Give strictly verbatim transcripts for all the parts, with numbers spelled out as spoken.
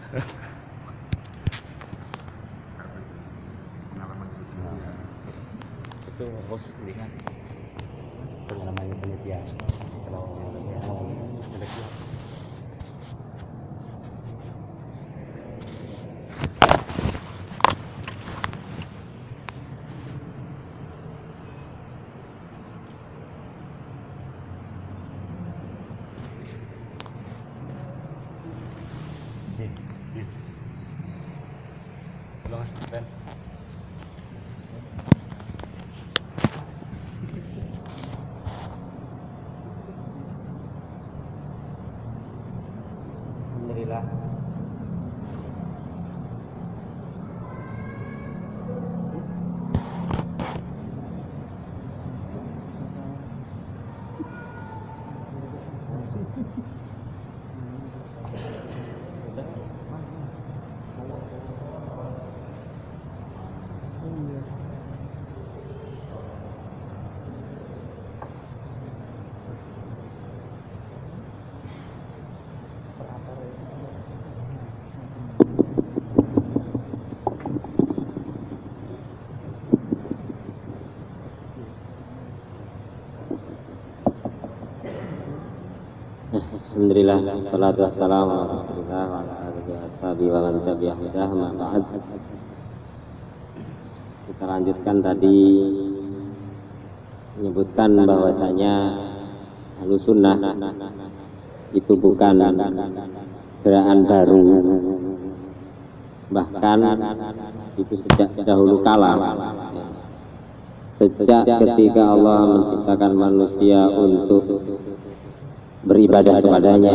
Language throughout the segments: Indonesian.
Itu host lihat pengalaman panitia. Kalau yang lebih awal ada siapa? Alhamdulillah. Alhamdulillah, salatu wassalamu ala rasulillah wa ala alihi washabihi wa man tabi'ahu hudah ma ba'd. Kita lanjutkan tadi menyebutkan bahwasanya Ahlus Sunnah itu bukan gerakan baru, bahkan itu sejak dahulu kala, sejak ketika Allah menciptakan manusia untuk beribadah kepadanya.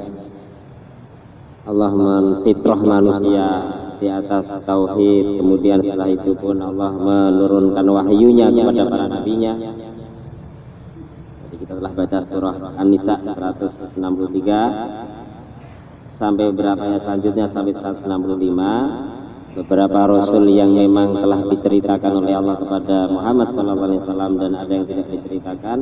Allah menfitrah manusia di atas tauhid, kemudian setelah itu pun Allah menurunkan wahyunya kepada para nabinya. Jadi kita telah baca surah An-Nisa seratus enam puluh tiga sampai beberapa ayat selanjutnya sampai seratus enam puluh lima. Beberapa rasul yang memang telah diceritakan oleh Allah kepada Muhammad shallallahu alaihi wasallam dan ada yang tidak diceritakan.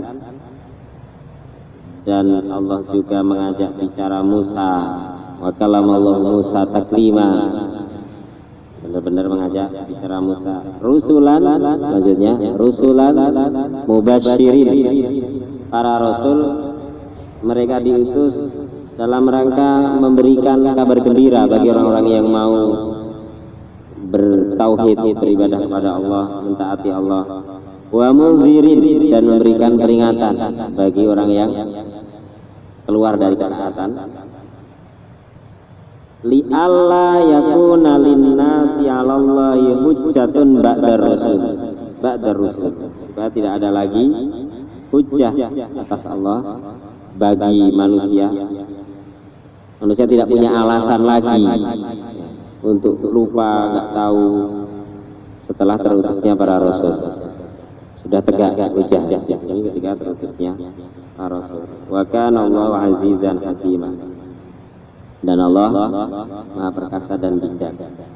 Dan Allah juga mengajak bicara Musa, wa kalamallahu Musa taklima, benar-benar mengajak bicara Musa. Rusulan, selanjutnya rusulan mubasyirin, para rasul mereka diutus dalam rangka memberikan kabar gembira bagi orang-orang yang mau bertauhid, beribadah kepada Allah, mentaati Allah. Wa munzirin, dan memberikan peringatan bagi orang yang keluar dari ketaatan. Li alla yakuna linnasi 'alallahi hujjatun ba'dar rasul. Ba'dar rasul. Supaya tidak ada lagi hujjah atas Allah bagi manusia. Manusia tidak punya alasan lagi untuk lupa, enggak tahu setelah terutusnya para rasul. Sudah tegak hujjah ini ketika terutusnya para rasul. Wa kana Allahu 'azizan hakima. Dan Allah Maha perkasa dan bijak.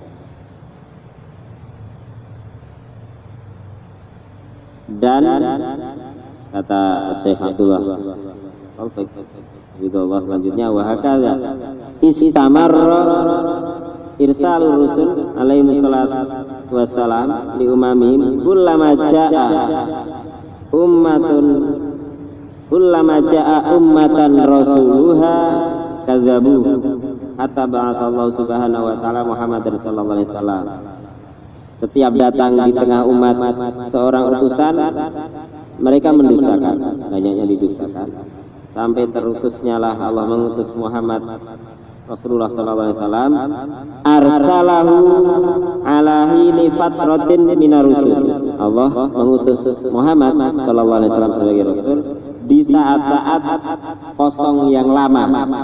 Dan kata Syekh Abdullah Al-Faqih selanjutnya, wa hakadha istamarra irsal rusul alaihi salatu wassalam li umamihim kullama jaa ummatun kullama jaa ummatan rasuluha kadzabu hatta ba'atsallahu subhanahu wa ta'ala Muhammadan sallallahu alaihi wasallam. Setiap datang di tengah umat seorang utusan, mereka mendustakan, banyaknya didustakan, sampai terutusnya lah Allah mengutus Muhammad Rasulullah sallallahu alaihi wasallam, arsalahu ala hini fatratin minar rusul. Allah mengutus Muhammad sallallahu alaihi wasallam sebagai rasul di saat-saat kosong yang lama.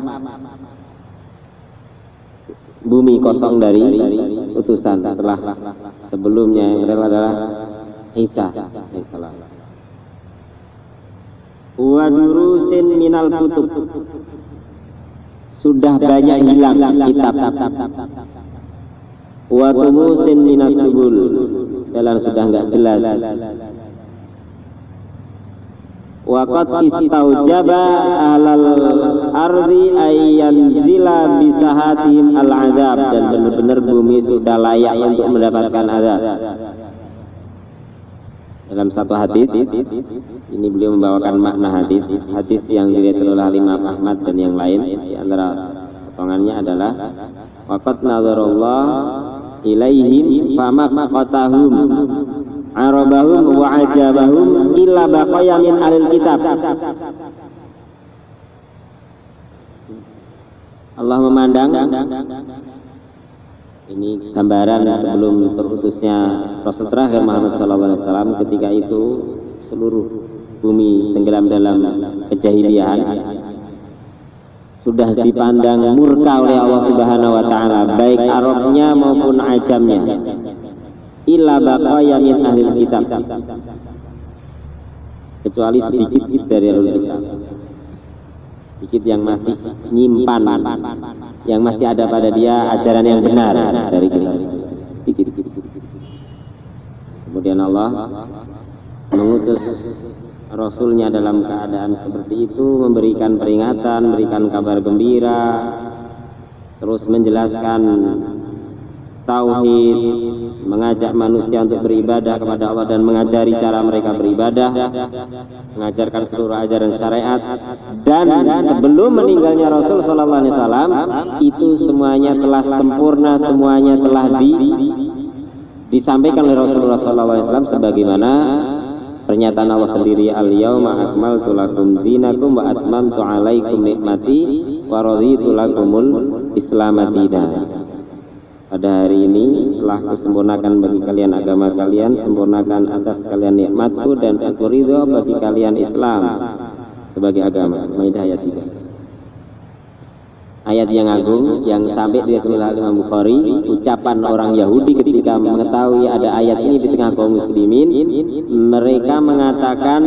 Bumi kosong dari utusan setelah sebelumnya yang adalah Isa alaihissalam. Wa durusin minal kutub, sudah banyak hilang kitab. Wa tumusin minas subul, jalan sudah enggak jelas. wa qad istaujaba alal ardi ayyanzila bisahatihim al-azab, dan benar-benar bumi sudah layak untuk mendapatkan azab. Dalam satu hadis ini beliau membawakan makna hadis hadis yang diriwayatkan oleh Imam Ahmad dan yang lain. Di antara potongannya adalah waqad nazarallah ilaihim famaqatahum arabahum wa ajabahum illa baqaya min alil kitab. Allah memandang, ini gambaran sebelum terutusnya Rasul terakhir Muhammad shallallahu alaihi wasallam. Ketika itu seluruh bumi tenggelam dalam kejahilian, sudah dipandang murka oleh Allah Subhanahu wa taala, baik Arabnya maupun ajamnya. Illa baqaya min ahlil kitab, kecuali sedikit dari ahlul kitab, sedikit yang masih nyimpan, yang masih ada pada dia ajaran yang benar dari kita. Sedikit. Kemudian Allah mengutus Rasulnya dalam keadaan seperti itu, memberikan peringatan, memberikan kabar gembira, terus menjelaskan tauhid, mengajak manusia untuk beribadah kepada Allah dan mengajari cara mereka beribadah, mengajarkan seluruh ajaran syariat. Dan sebelum meninggalnya Rasul sallallahu alaihi wasallam, itu semuanya telah sempurna, semuanya telah di, disampaikan oleh Rasulullah sallallahu alaihi wasallam sebagaimana pernyataan Allah sendiri, al-yauma akmaltu lakum dinakum wa atmamtu alaikum nikmati wa raditu lakumul Islam dinan. Pada hari ini telah kusempurnakan bagi kalian agama kalian, sempurnakan atas kalian nikmatku, dan aku ridho bagi kalian Islam sebagai agama. Maidah ayat tiga. Ayat yang agung yang sampai di oleh Imam Bukhari, ucapan orang Yahudi ketika mengetahui ada ayat ini di tengah kaum muslimin, mereka mengatakan,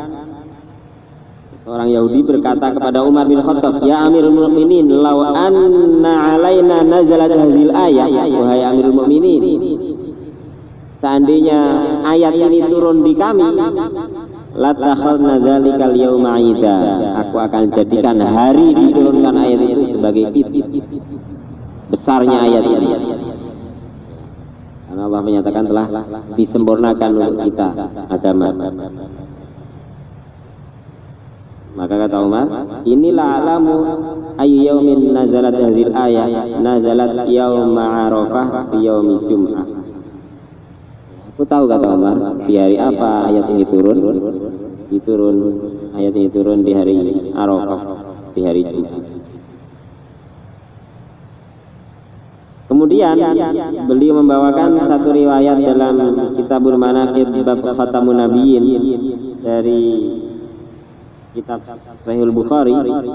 seorang Yahudi berkata kepada Umar bin Khattab, ya Amirul Mukminin, law anna alaina nazalat hadhil ayat, wahai Amirul Mukminin, seandainya ayat ini turun di kami, latakhadna dzalikal yauma ida, aku akan jadikan hari diturunkan ayat itu sebagai id, besarnya ayat ini. Karena Allah menyatakan telah disempurnakan untuk kita agama. Maka kata Umar, inilah alamu ayu yaumin nazalat hadhil ayat, nazalat yauma arafah fi yaumi jum'ah. Aku tahu, kata Umar, di hari apa ayat ini turun? Diturun ayat ini turun di hari Arafah, di hari Jumat. Kemudian beliau membawakan satu riwayat dalam Kitabul Manaqib bab Khatamun Nabiyyin dari kitab Sahih Bukhari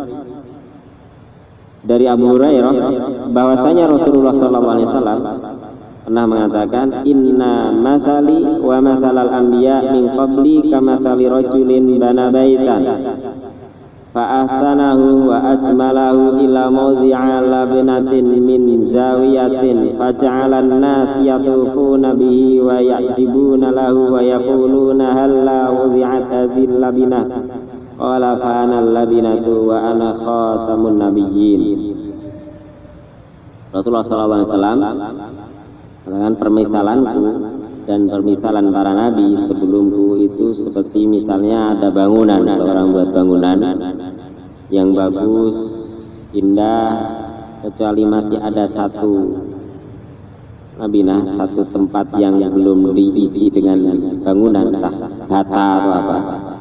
dari Abu Hurairah, bahwasanya Rasulullah sallallahu alaihi wasallam pernah mengatakan, inna mathali wa mathalal anbiya min qabli kamathali rajulin bana baitan fa ahsanahu wa ajmalahu ila mawdi'a labnatin min zawiyatin faja'ala an-nas yatufuna bihi wa ya'jibuna lahu wa yaquluna hal la wudi'at hadhil labinah qala fa ana al-labinatu wa ana khatamun nabiyyin. Rasulullah sallallahu alaihi wasallam dengan permisalanku dan permisalan para nabi sebelumku itu seperti misalnya ada bangunan, seorang buat bangunan yang bagus, indah, kecuali masih ada satu labinah, satu tempat yang belum diisi dengan bangunan, entah bata atau apa.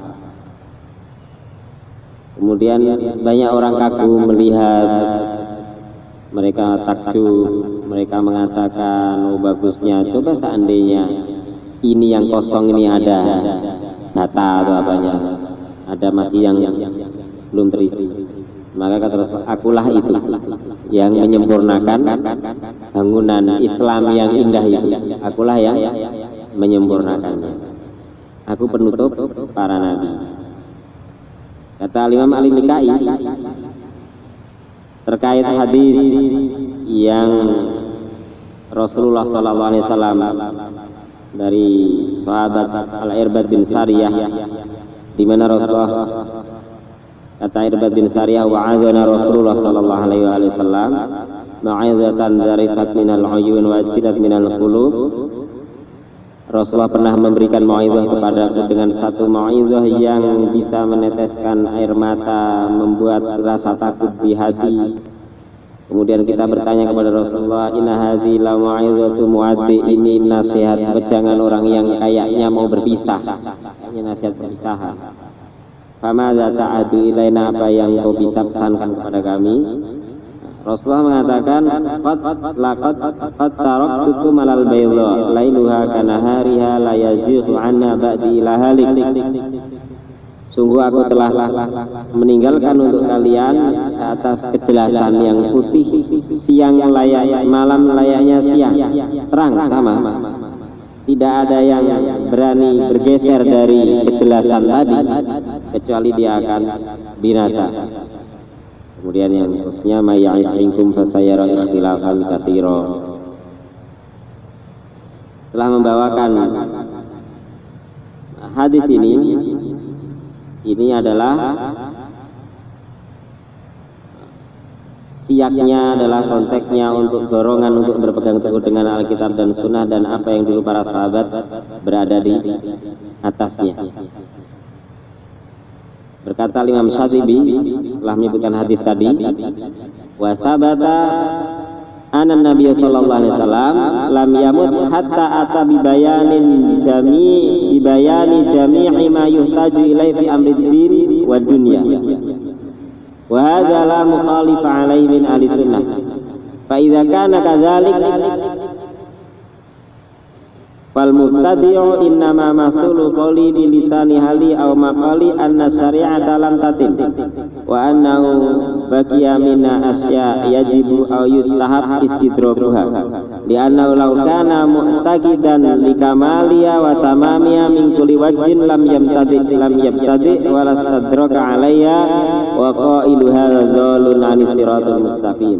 Kemudian banyak orang kagum melihat, mereka takjub, mereka mengatakan, oh bagusnya, coba seandainya ini yang kosong ini ada bata atau apanya, ada masih yang belum terisi. Maka kata Rasul, akulah itu yang menyempurnakan bangunan Islam yang indah itu, akulah yang menyempurnakannya, aku penutup para nabi. Kata Imam Al-Mikai terkait hadis yang Rasulullah sallallahu alaihi wasallam dari sahabat Al-Irbad bin Sariyah di mana Rasulullah kata Irbad bin Sariyah wa'adzana Rasulullah sallallahu alaihi wasallam mau'izatan zarifat minal uyun wa jilat minal qulub. Rasulullah pernah memberikan mau'izah kepadaku dengan satu mau'izah yang bisa meneteskan air mata, membuat rasa takut di hati. Kemudian kita bertanya kepada Rasulullah, inna hazi la mau'izatu muaddi, ini nasihat wejangan orang yang kayaknya mau berpisah. Ini nasihat perpisahan. Famadza ta'adu ilaina, apa yang kau bisa pesankan kepada kami? Rasulullah mengatakan, qad laqad qad taraktukum alal bayda lailuha kanahariha la yazighu anna ba'di ila halik. Sungguh aku telah meninggalkan untuk kalian atas kejelasan yang putih, siang layak, malam layaknya siang, terang sama. Tidak ada yang berani bergeser dari kejelasan tadi kecuali dia akan binasa. Kemudian yang khususnya mayya'is minkum fasayara ikhtilafan katsira. Telah membawakan hadis ini, ini adalah siaknya, adalah konteksnya untuk dorongan untuk berpegang teguh dengan Alkitab dan Sunnah dan apa yang dulu para sahabat berada di atasnya. Berkata Imam Syatibi telah menyebutkan hadis tadi, wa sabata anna Nabi sallallahu alaihi wasallam lam yamut hatta ata bi bayanin jami' bi bayani jami'i ma yuhtaju ilaihi fi amri din wa dunya. Wa hadza la mukhalifa alaihi min ahli sunnah. Fa idza kana kadzalik fal mubtadi'u innama masulu qawli bi lisani hali aw maqali anna syari'ata lam tatim wa annahu baqiya minna asya yajibu aw yustahab istidrakuha li annahu law kana mu'taqidan li kamaliya wa tamamiya min kulli wajhin lam yamtadi lam yabtadi wa lastadraka alayya wa qailu hadza dhalun 'ani siratal mustaqim.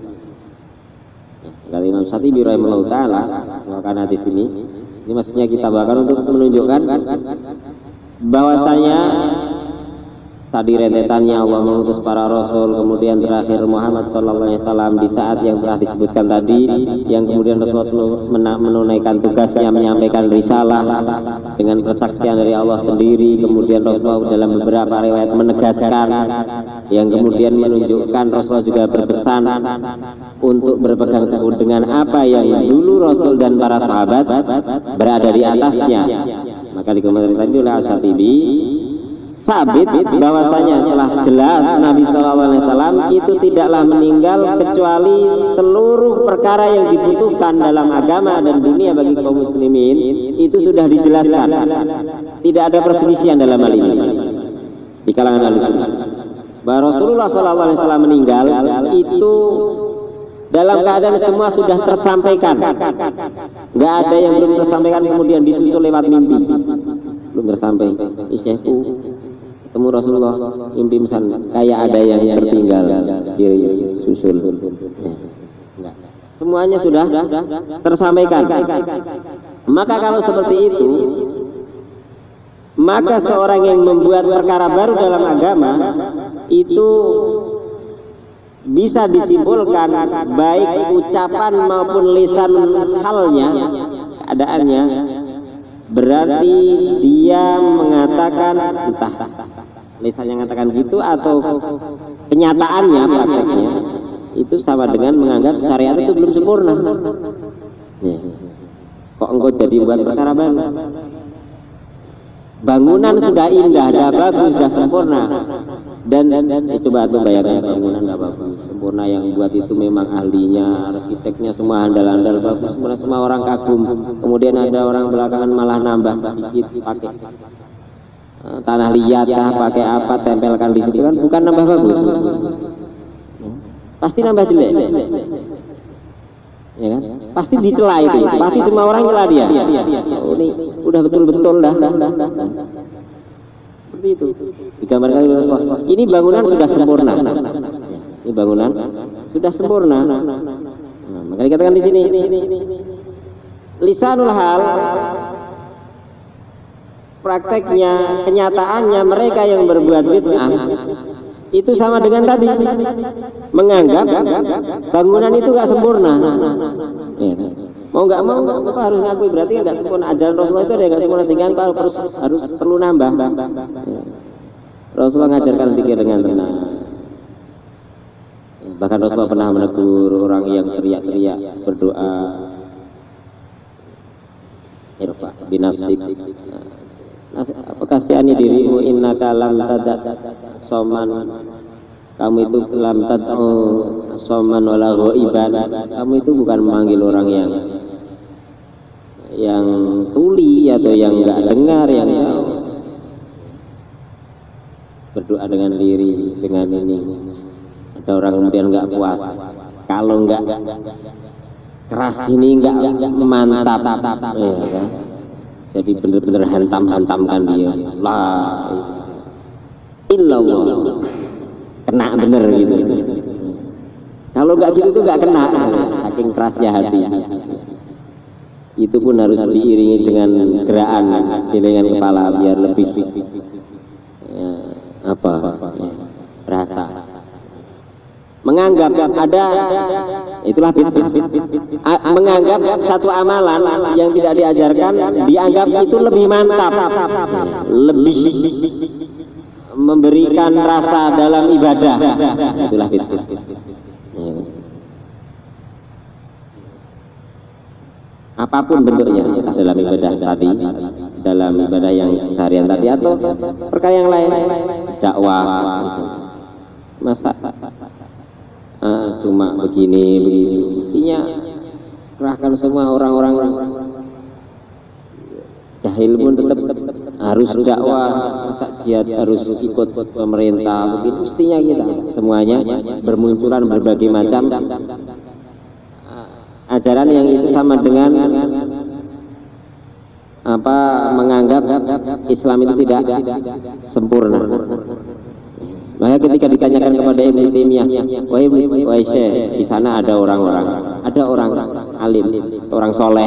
Dari Imam Syatibi rahimahullah taala mengatakan hadis ini. Ini maksudnya kita bahkan untuk menunjukkan bahwasanya tadi rentetannya Allah mengutus para rasul, kemudian terakhir Muhammad sallallahu alaihi wasallam di saat yang telah disebutkan tadi, yang kemudian Rasulullah menunaikan tugasnya menyampaikan risalah dengan kesaksian dari Allah sendiri, kemudian Rasulullah dalam beberapa riwayat menegaskan, yang kemudian menunjukkan Rasulullah juga berpesan untuk berpegang teguh dengan apa yang dulu Rasul dan para sahabat berada di atasnya. Maka dikomentari tadi oleh Asy-Syatibi, sabit bahwasanya telah jelas Nabi sallallahu alaihi wasallam itu tidaklah meninggal kecuali seluruh perkara yang dibutuhkan dalam agama dan dunia bagi kaum muslimin itu sudah dijelaskan. Tidak ada perselisihan dalam hal ini di kalangan ahli-sunnah. Bahwa Rasulullah sallallahu alaihi wasallam meninggal itu dalam keadaan semua sudah tersampaikan. Enggak ada yang belum tersampaikan kemudian disusul lewat mimpi. Belum tersampai. Isyaiku ketemu Rasulullah mimpi misalnya kayak ada yang tertinggal disusul. Enggak. Semuanya sudah tersampaikan. Maka kalau seperti itu, maka seorang yang membuat perkara baru dalam agama itu bisa disimpulkan baik ucapan maupun lisan halnya, keadaannya berarti dia mengatakan, entah lisan yang mengatakan gitu atau kenyataannya prakteknya itu sama dengan menganggap syariat itu belum sempurna. Ya. Kok engkau jadi buat perkara baru? Bangunan sudah indah, sudah bagus, sudah sempurna. Dan, dan, dan eh, coba tuh bayangkan bangunan nggak bagus, sempurna, yang buat itu memang ahlinya, arsiteknya semua handal-handal bagus, semua, semua orang kagum. Kemudian ada orang belakangan malah nambah sedikit pakai uh, tanah liat lah, pakai apa, tempelkan di situ, kan bukan nambah bagus, pasti nambah jelek, ya kan? Pasti dicela itu, pasti semua orang celah dia. Oh, ini udah betul-betul dah. Seperti itu digambarkan oleh Rasulullah. Ini bangunan sudah sempurna. Ini bangunan sudah sempurna. Nah, maka dikatakan di sini lisanul hal prakteknya, kenyataannya mereka yang berbuat bid'ah itu sama dengan tadi, menganggap bangunan itu nggak sempurna. Ya. Mau nggak mau, apa harus ngakui berarti nggak sempurna. Ajaran Rasulullah itu ada yang nggak sempurna sehingga harus harus perlu nambah. Ya. Rasulullah mengajarkan zikir dengan tenang. Bahkan Rasulullah pernah menegur orang yang teriak-teriak berdoa, irfa binafsik, apa kasihani dirimu, innaka lam tadat soman, kamu itu lam tadat soman wala ghaiban, kamu itu bukan memanggil orang yang yang tuli atau yang enggak dengar, yang tahu. Berdoa dengan diri, dengan ini. Ada orang kemudian enggak puas, kalau enggak keras ini enggak mantap, ya kan? Jadi benar-benar hantam-hantamkan dia. La illallah, kena bener gitu. Kalau enggak gitu tuh enggak kena, saking kerasnya hati. Itu pun harus diiringi dengan gerakan dengan kepala biar lebih ya, apa ya, berasa. Menganggap ada, itulah bid'ah. Menganggap satu amalan yang tidak diajarkan dianggap itu lebih mantap, lebih memberikan rasa dalam ibadah, itulah bid'ah. Apapun bentuknya, dalam ibadah tadi, dalam ibadah yang seharian tadi, atau perkara yang lain, dakwah, masa ah, cuma begini, begini, mestinya kerahkan semua orang-orang jahil pun tetap harus dakwah, masa dia harus ikut pemerintah, begitu mestinya kita semuanya bermunculan berbagai macam ajaran yang itu sama dengan apa, menganggap Islam itu tidak sempurna. Maka ketika ditanyakan kepada Ibnu Taimiyah, wahai wahai Syekh, di sana ada orang-orang, ada orang alim, orang soleh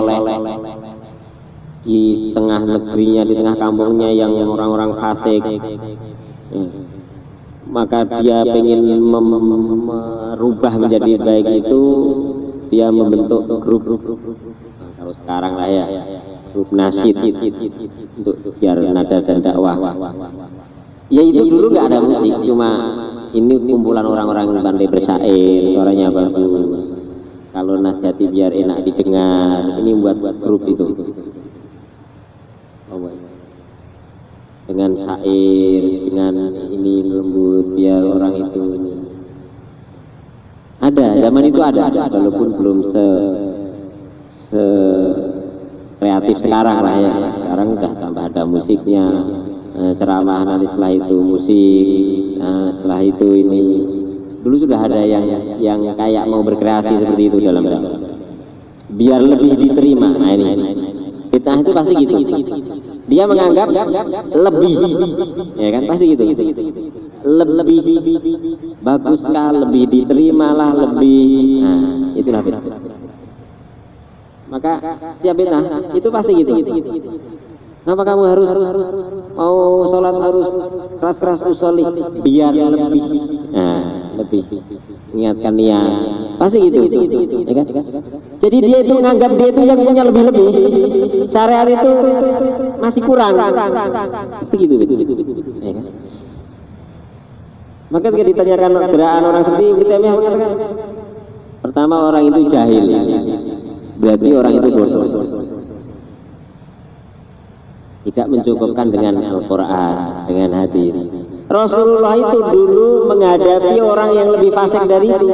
di tengah negerinya, di tengah kampungnya yang orang-orang fasik, ya. Maka dia ingin merubah menjadi baik itu, dia membentuk grup-grup, nah, kalau sekarang lah ya, grup nasyid untuk biar nada dan dakwah. Ya itu dulu nggak ada musik, cuma ini kumpulan orang-orang yang pandai bersyair, suaranya bagus. Kalau nasihati biar enak didengar, ini buat-buat grup itu. Oh, dengan syair, dengan ini lembut biar orang itu ini. Ada, zaman itu ada, walaupun belum se, se kreatif sekarang lah ya. Sekarang udah tambah ada musiknya, eh, ceramah, nanti setelah itu musik, nah, setelah itu ini. Dulu sudah ada yang yang kayak mau berkreasi seperti itu dalam dakwah. Biar lebih diterima. Nah ini, fitnah itu pasti gitu. Dia menganggap lebih, ya kan pasti gitu. Lebih baguskah, lebih diterimalah, lebih, nah itulah fitnah. Maka setiap fitnah itu pasti gitu. Kenapa kamu harus mau sholat harus keras-keras usolli biar lebih, nah lebih ingatkan niat, pasti gitu, ya kan? Jadi dia itu menganggap dia itu yang punya lebih-lebih, syariat itu masih kurang, pasti gitu, ya kan? Maka ketika ditanyakan gerakan orang seperti Ibnu Taimiyah mengatakan, pertama orang itu jahil, berarti orang itu bodoh, tidak mencukupkan dengan Al-Quran, dengan hadis. Rasulullah itu dulu menghadapi orang yang lebih fasik dari itu,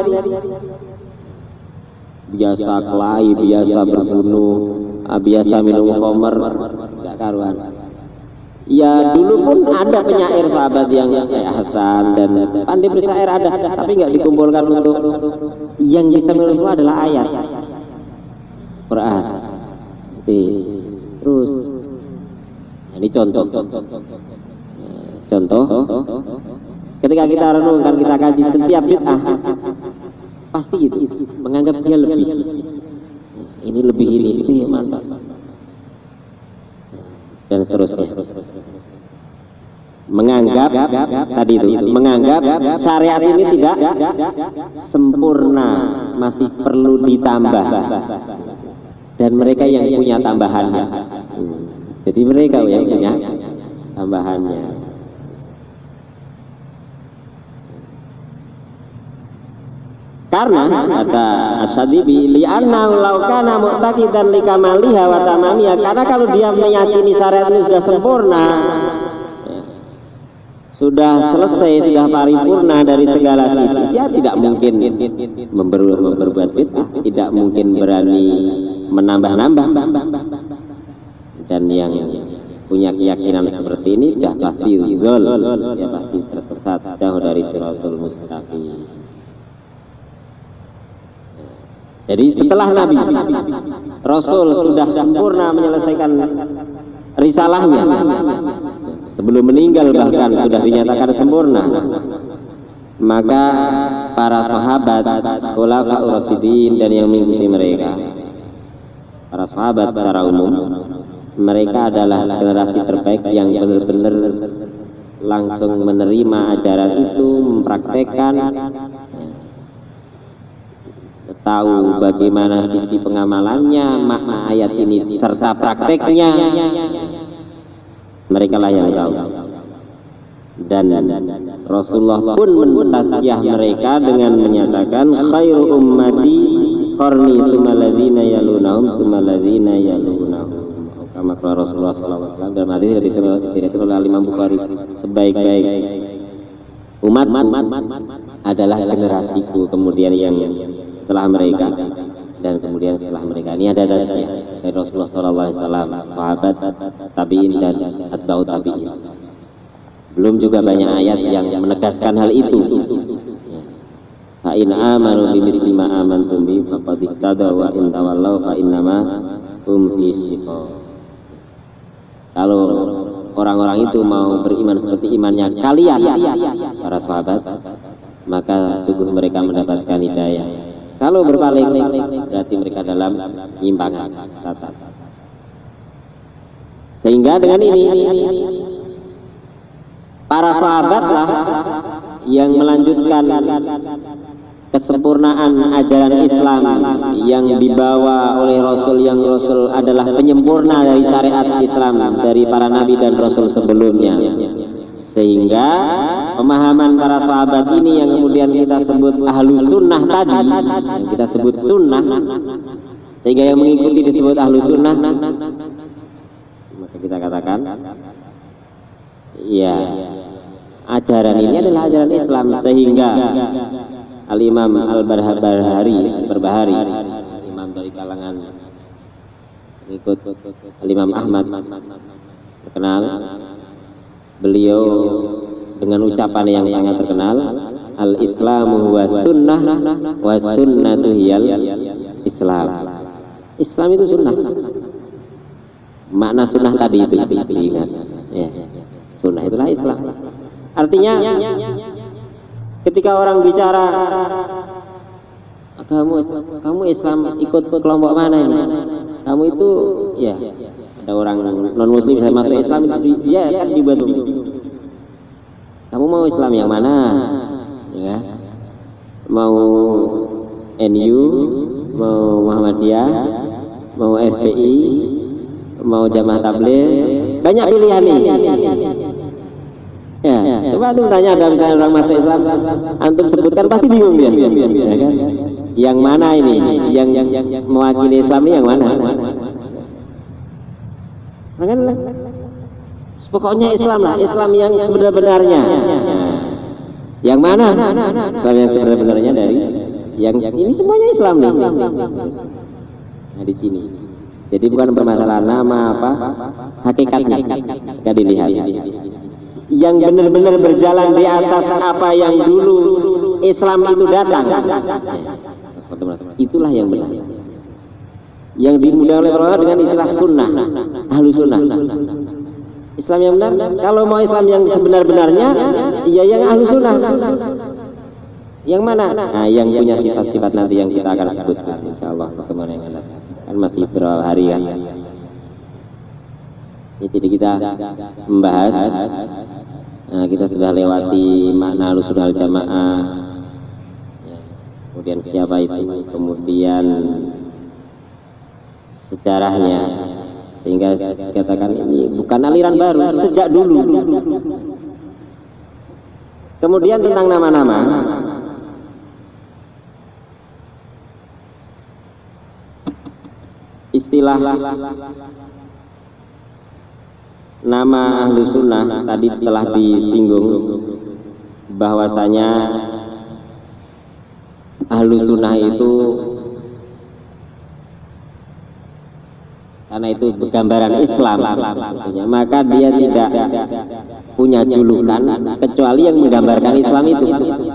biasa kelahi, biasa berbunuh, biasa minum khamr, tidak karuan. Ya dulu pun ada penyair sahabat yang kayak Hasan dan pandai bersyair ada, tapi nggak dikumpulkan untuk yang bisa Rasulullah adalah ayat Quran. Terus ini contoh, contoh. Ketika kita renungkan, kita kaji setiap bid'ah, pasti itu menganggap dia lebih. Ini lebih, ini lebih mantap, dan seterusnya. menganggap tadi itu menganggap syariat ini tidak sempurna, masih perlu ditambah, dan mereka yang punya tambahannya. Jadi mereka yang punya tambahannya. Karena kata Asy-Syadibi, li'anna law kana mu'taqidan likamaliha wa tamamiha, karena kalau dia meyakini syariat ini sudah sempurna, sudah selesai, sudah paripurna dari segala sisi, dia tidak mungkin member, berbuat bid'ah, tidak mungkin berani menambah-nambah. Dan yang punya keyakinan seperti ini sudah pasti rizal, dia pasti tersesat, jauh dari siratul mustaqim. Jadi setelah Nabi Rasul sudah sempurna menyelesaikan risalahnya, sebelum meninggal bahkan sudah dinyatakan sempurna, maka para sahabat, khulafaur rasyidin dan yang mengikuti mereka, para sahabat secara umum, mereka adalah generasi terbaik yang benar-benar langsung menerima ajaran itu, mempraktekkan, tahu bagaimana sisi pengamalannya, makna ayat ini serta prakteknya. Mereka lah yang tahu. Dan Rasulullah pun mentasbih mereka dengan menyatakan khairu ummati qarni tsumma ladzina yalunahum tsumma ladzina yalunahum. Kama qala Rasulullah sallallahu alaihi wasallam dalam hadis dari diriwayatkan oleh Imam Bukhari, sebaik-baik umat adalah generasiku, kemudian yang setelah mereka, dan kemudian setelah mereka. Ini ada dasarnya dari Rasulullah sallallahu alaihi wasallam, sahabat, tabi'in dan atba'u tabi'in. Belum juga banyak ayat yang menegaskan hal itu. Fa in amanu bimithli ma amantum bi faqad ihtadaw wa in tawallaw fa innama hum fi shiqaq. Kalau orang-orang itu mau beriman seperti imannya kalian, para sahabat, maka sungguh mereka mendapatkan hidayah. Kalau berpaling, berarti mereka dalam penyimpangan sesat. Sehingga dengan ini para sahabatlah yang melanjutkan kesempurnaan ajaran Islam yang dibawa oleh Rasul, yang Rasul adalah penyempurna dari syariat Islam dari para nabi dan Rasul sebelumnya. Sehingga pemahaman para sahabat ini yang kemudian kita sebut ahlu sunnah tadi, yang kita sebut sunnah, sehingga yang mengikuti disebut ahlu sunnah, maka kita katakan, ya, ajaran ini adalah ajaran Islam. Sehingga Al-Imam Al-Barbahari, Barbahari, imam dari kalangan ikut Al-Imam Ahmad, terkenal, beliau dengan ucapan yang sangat terkenal, al-islamu wa sunnah wa sunnatu hiyal Islam. Islam itu sunnah. Makna sunnah tadi itu diingat. Ya. Sunnah itulah Islam. Artinya ketika orang bicara kamu kamu Islam ikut kelompok mana ini? Kamu itu ya, ada orang non muslim bisa masuk Islam itu ya kan dibuat. Kamu mau Islam yang mana? Ya. Mau N U, mau Muhammadiyah, mau F P I, mau Jamaah Tabligh, banyak pilihan nih. Ya, coba tuh tanya ada misalnya orang masuk Islam, antum sebutkan pasti bingung dia. Ya kan? Yang mana ini? Yang yang mewakili Islam ini yang mana? Kan pokoknya Islam lah, Islam yang sebenar-benarnya. Yang mana? Islam yang sebenar-benarnya dari yang ini semuanya Islam nih. Nah di sini. Jadi bukan permasalahan nama apa, hakikatnya nggak dilihat. Yang benar-benar berjalan di atas apa yang dulu Islam itu datang. Itulah yang benar. Yang dimudahkan oleh Allah dengan istilah sunnah, ahlu sunnah. Islam yang benar. Kalau mau Islam yang sebenar-benarnya, ya yang ahlu sunnah. Yang mana? Nah, yang punya sifat-sifat nanti yang kita akan sebutkan, insya Allah pertemuan yang akan datang. Kan masih beberapa hari kan. Jadi kita membahas Nah, kita sudah lewati makna Ahlussunnah wal Jamaah. Ya, kemudian siapa itu, kemudian sejarahnya, sehingga dikatakan ini bukan aliran baru, sejak dulu. Kemudian tentang nama-nama, istilah nama Ahlus Sunnah tadi telah disinggung bahwasanya Ahlus Sunnah itu karena itu gambaran Islam, maka dia tidak punya julukan kecuali yang menggambarkan Islam itu.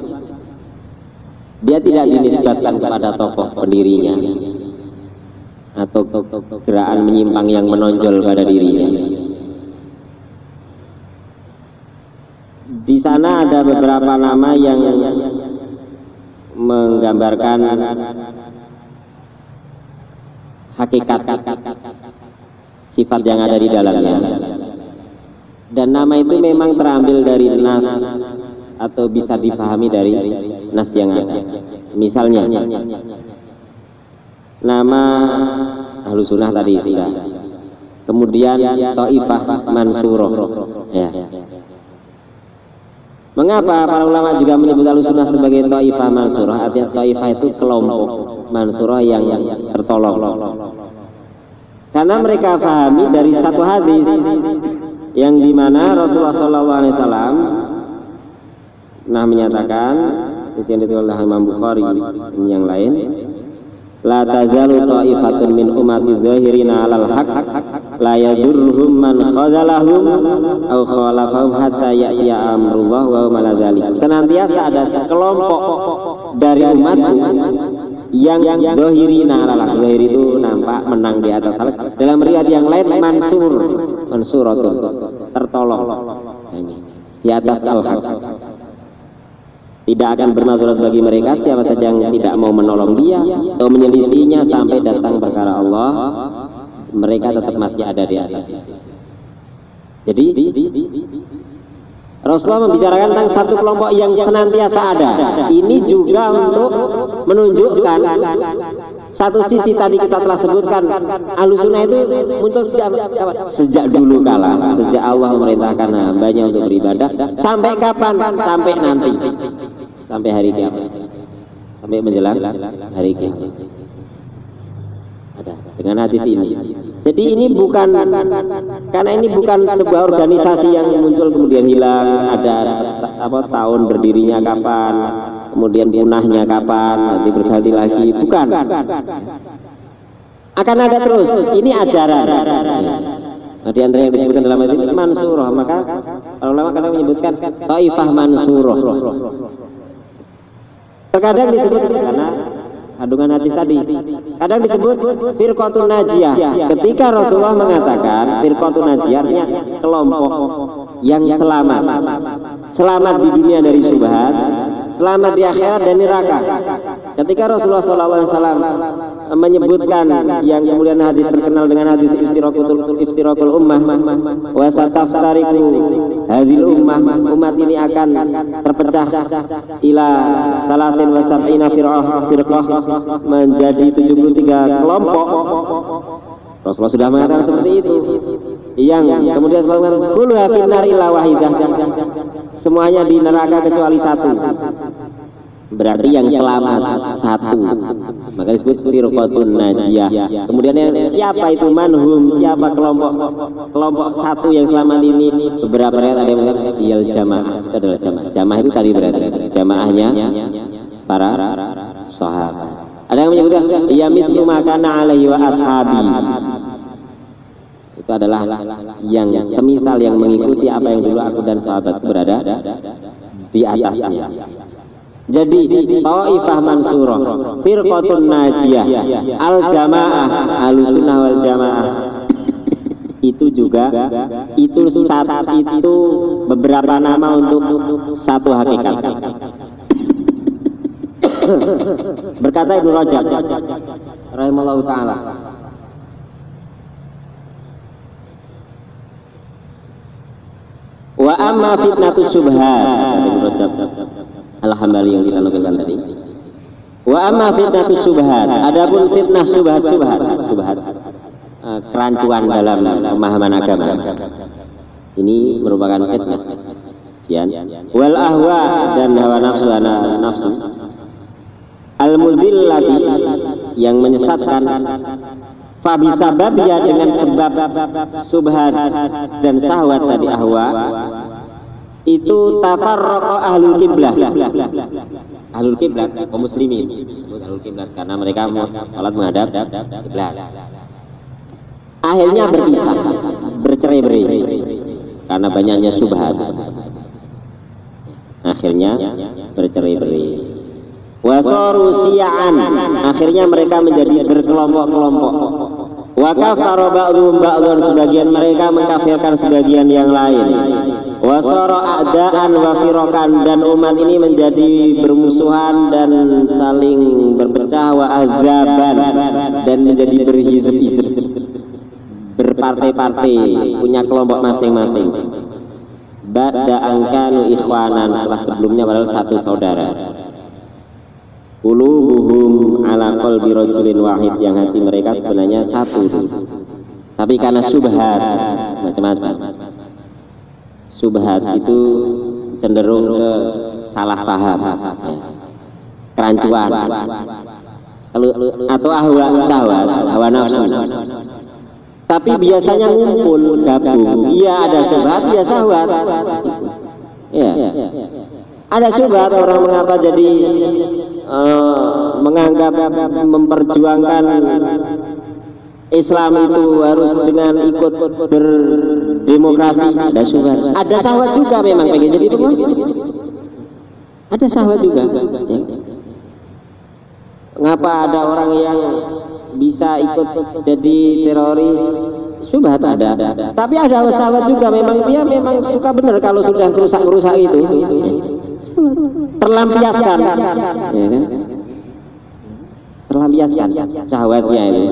Dia tidak dinisbatkan kepada tokoh pendirinya atau gerakan menyimpang yang menonjol pada dirinya. Di sana ada beberapa nama yang menggambarkan hakikat sifat yang ada di dalamnya, dan nama itu memang terambil dari nas atau bisa dipahami dari nas yang ada. Misalnya nama Ahlus Sunnah tadi sudah, kemudian Taifah Mansuroh, ya. Mengapa para ulama juga menyebut Ahlus Sunnah sebagai Taifah Mansurah? Artinya Taifah itu kelompok, Mansurah yang tertolong. Karena mereka pahami dari satu hadis yang dimana Rasulullah Shallallahu Alaihi Wasallam nah menyatakan, itu yang ditulis oleh Imam Bukhari dan yang lain, la tazalu ta'ifatun min ummati zahirina 'alal haqq la yadurruhum man khazalahum aw khalafahum hatta ya'ya amrullah wa hum 'ala dzalik. Senantiasa ada sekelompok dari umatku yang zahirina 'alal haqq. Zahir itu nampak menang di atas hal. Dalam riwayat yang lain mansur, mansuratun, tertolong. Ini di atas al-haq. Tidak akan bermazurat bagi mereka siapa saja yang tidak mau menolong dia atau menyelisihinya sampai datang perkara Allah, mereka tetap masih ada di atas. Jadi Rasulullah membicarakan tentang satu kelompok yang senantiasa ada. Ini juga untuk menunjukkan satu sisi tadi kita telah sebutkan, Ahlus Sunnah itu muncul sejak, sejak dulu kala, sejak Allah memerintahkan hambanya untuk beribadah. Sampai kapan? Sampai nanti, sampai hari kiamat, sampai menjelang hari kiamat. Ada dengan hadis ini. Jadi ini bukan, karena ini bukan sebuah organisasi yang muncul kemudian hilang. Ada apa tahun berdirinya kapan, kemudian punahnya kapan, nanti berganti lagi. Bukan. Akan ada terus. Ini ajaran. Nah, di antara yang disebutkan dalam hadis ini mansurah, maka kalau ulama kadang menyebutkan Taifah mansurah. Terkadang disebut karena kandungan hadis tadi. Kadang disebut firqatun najiyah. Ketika Rasulullah mengatakan firqatun najiyah artinya kelompok yang selamat. Selamat di dunia dari syubhat, selamat di akhirat dan neraka. Ketika Rasulullah shallallahu alaihi wasallam menyebutkan yang kemudian hadis terkenal dengan hadis iftiraqul iftiraqul ummah wa sataftariqu hadhil ummah, umat ini akan terpecah ila salasin wa sab'ina firqah, menjadi tujuh puluh tiga kelompok. Rasulullah sudah mengatakan seperti itu. Yang kemudian mengatakan kulluha finnar illa wahidah, semuanya di neraka kecuali satu. Berarti yang selamat satu, maka disebut firqatun najiyah. Kemudian yang siapa itu manhum, siapa kelompok kelompok satu yang selamat ini? Beberapa ayat ada yang mengatakan yal jamaah, itu adalah jamaah. Jamaah itu tadi berarti jamaahnya para sahabat. Ada yang menyebutkan ya mithlu makana alaihi wa ashabi, itu adalah yang semisal yang mengikuti apa yang dulu aku dan sahabat berada di atasnya. Jadi Taifah Mansurah, firqatun najiyah, al-jamaah, Ahlussunnah wal Jamaah. Itu juga itu saat itu beberapa nama untuk satu hakikat. Berkata Ibnu Rajab rahimallahu taala, wa amma fitnatus subhat, Al-Hambali yang kita nukilkan tadi. Wa amma fitnatus subhat, adapun fitnah subhat subhat subhat uh, kerancuan dalam pemahaman agama. Ini merupakan fitnah. Sekian. Wal ahwa dan hawa nafsu nafsu. Al-mudillati yang menyesatkan. Fa bisababnya dengan sebab subhat dan syahwat tadi ahwa itu tafarraqa ahlul kiblah. Ahlul kiblah kaum muslimin disebut ahlul kiblah karena mereka salat menghadap kiblat. Akhirnya berpisah, bercerai-berai karena banyaknya subhat. Akhirnya bercerai-berai. Wasaru siya'an, akhirnya mereka menjadi berkelompok-kelompok. Wa kafara ba'dhum ba'dhan, sebagian mereka mengkafirkan sebagian yang lain. Wasara a'daan wa firokan, dan umat ini menjadi bermusuhan dan saling berpecah, wa azaban, dan menjadi berhizb-hizb, berpartai-partai, punya kelompok masing-masing. Ba'da angkanu ikhwanan, setelah sebelumnya padahal satu saudara. Qulubuhum ala qalbi rajulin wahid, yang hati mereka sebenarnya satu, tapi karena subhat macam-macam. Subhat itu cenderung ke salah paham, kerancuan, atau ahwa syahwat, hawa nafsu. Tapi biasanya ngumpul, gabung. Iya ada subhat, iya syahwat. Iya. Ada subhat, orang mengapa jadi uh, menganggap memperjuangkan Islam itu harus dengan ikut berdemokrasi. Ada subhat. Ada syahwat juga memang pengen jadi penguasa. Ada syahwat juga. Ya. Mengapa ada orang yang bisa ikut jadi teroris? Subhat ada. Tapi ada syahwat juga, memang dia memang suka benar kalau sudah kerusak-kerusak itu. Terlampiaskan, ya kan? Terlampiaskan syahwatnya itu.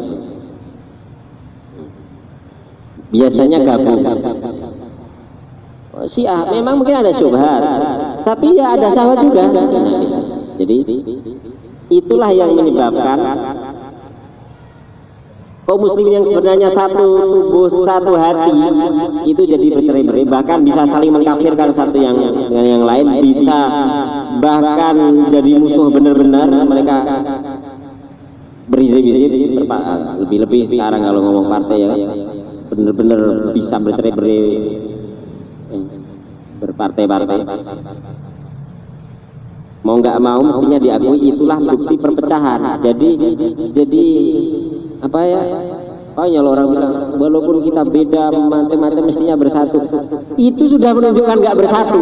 Biasanya gabung. Oh, Syiah memang mungkin ada syubhat, tapi ya ada syahwat juga. Jadi itulah yang menyebabkan kaum muslim yang sebenarnya satu tubuh, satu hati itu jadi bercerai-berai, bahkan bisa saling mengkafirkan satu yang dengan yang lain, bisa bahkan jadi musuh benar-benar. Mereka berizin-izin, lebih-lebih sekarang kalau ngomong partai ya, benar-benar bisa bercerai-berai, berpartai-partai. Mau nggak mau mestinya diakui itulah bukti perpecahan. Jadi jadi apa ya? Oh ya orang bilang walaupun kita beda macam-macam mestinya bersatu. Itu sudah menunjukkan nggak bersatu.